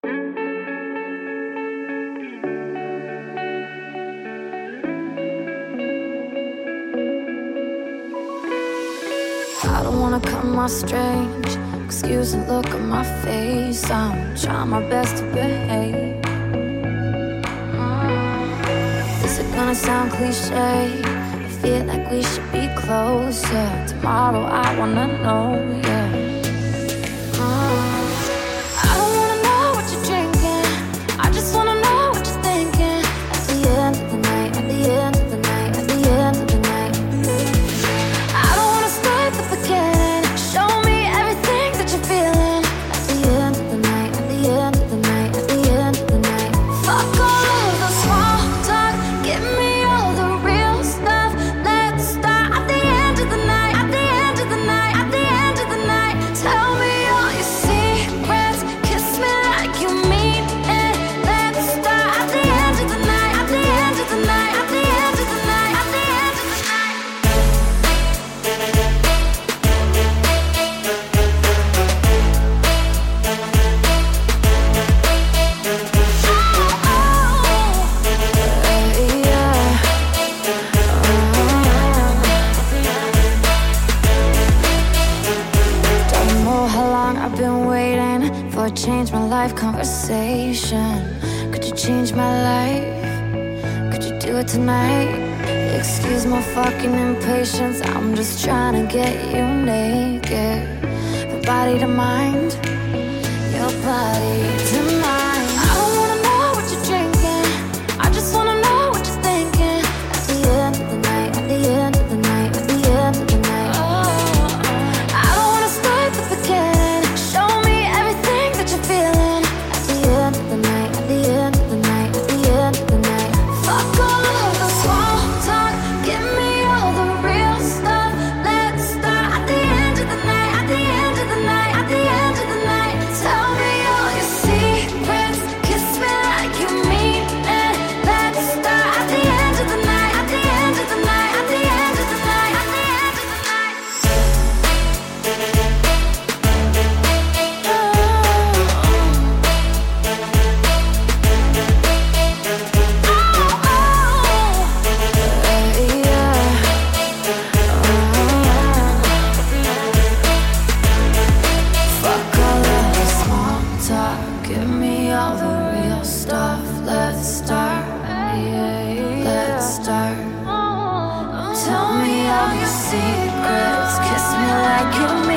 I don't wanna come off strange. Excuse the look on my face. I'm trying my best to behave. Is it gonna sound cliche? I feel like we should be closer. Tomorrow I wanna know, yeah. I don't wanna know what you're drinking. I just wanna know what you're thinking. At the end of the night, at the end of the night, at the end of the night. I don't wanna start the beginning. Show me everything that you're feeling. At the end of the night, at the end of the night, at the end of the night. Fuck all of the small talk. Give me all the real stuff. Let's start at the end of the night, at the end of the night, at the end of the night. Tell me all your secrets. Kiss me like you mean it. Let's start at the end of the night, at the end of the night, at the end of the night, at the end of the night. Don't know how long I've been waiting for a change my life conversation. Could you change my life? Could you do it tonight? Excuse my fucking impatience. I'm just trying to get you naked. From body to mind, your body to mine. I don't wanna know what you're drinking. I just wanna know what you're thinking. At the end of the night, at the end of the night, at the end of the night. I don't wanna start the beginning. Show me everything that you're feeling. At the end of the night, at the end of the night, at the end of the night. Fuck all of the small talk. Give me all the real stuff. Let's start at the end of the night, at the end of the night, at the end of the night. Tell me all your secrets. Kiss me like you mean it. Let's start at the end of the night, at the end of the night, at the end of the night, at the end of the night. Fuck all of the small talk. Give me all the real stuff. Let's start. Let's start. Tell me all your secrets. Kiss me like you